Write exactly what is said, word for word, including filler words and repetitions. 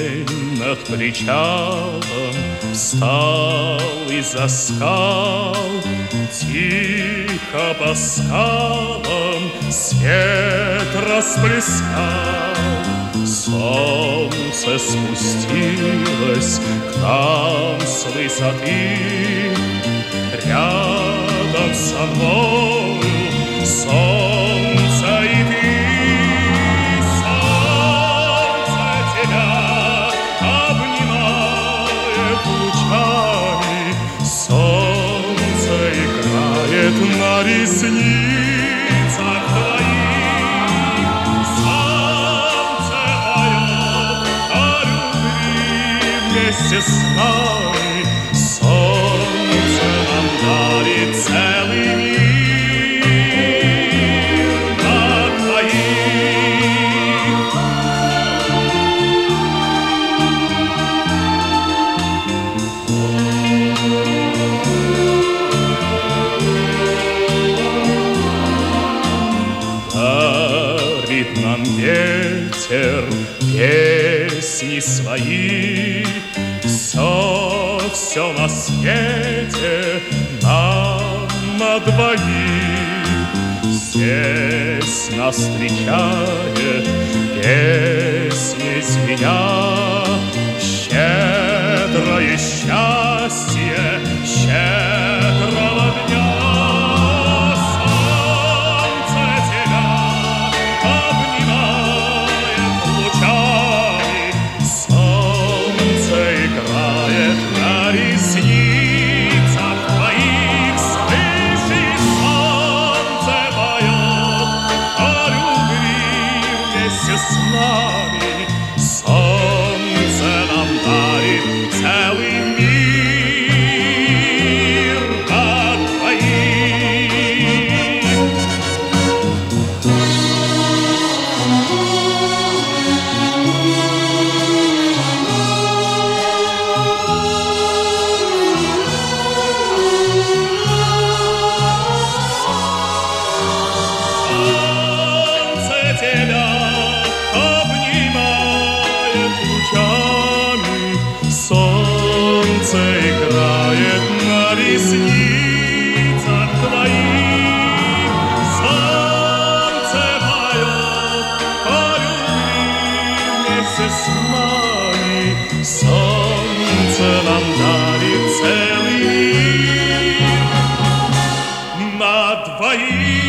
день над причалом встал из-за скал, тихо по скалам свет расплескал. Солнце спустилось к нам с высоты, рядом со мною солнце и ты. Солнце тебя обнимает лучами, солнце играет на ресницах твоих. Солнце поет о любви вместе с нами, солнце нам дарит целый мир. Дарит нам ветер песни свои, все, все на свете нам на двоих. Здесь нас встречает песня звеня, щедрое счастье щедрого дня. С нами солнце нам дарит целый мир на двоих. Солнце тебя солнце играет на ресницах твоих. Солнце поет о любви вместе с нами, солнце нам дарит целый мир на двоих.